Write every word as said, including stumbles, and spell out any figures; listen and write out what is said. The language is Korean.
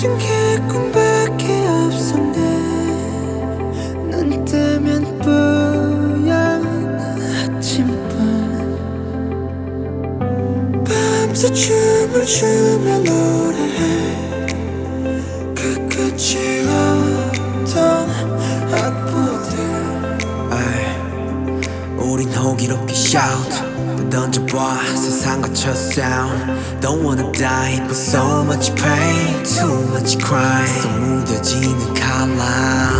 가진 게 꿈밖에 없었네. 눈 뜨면 뿌연 아침밤, 밤새 춤을 추며 노래해. 그 끝이 없던 악보들. 우린 호기롭게 shout 던져봐 세상 갇혀 sound. Don't wanna die but so much pain, too much crime. 속 무뎌지는 칼라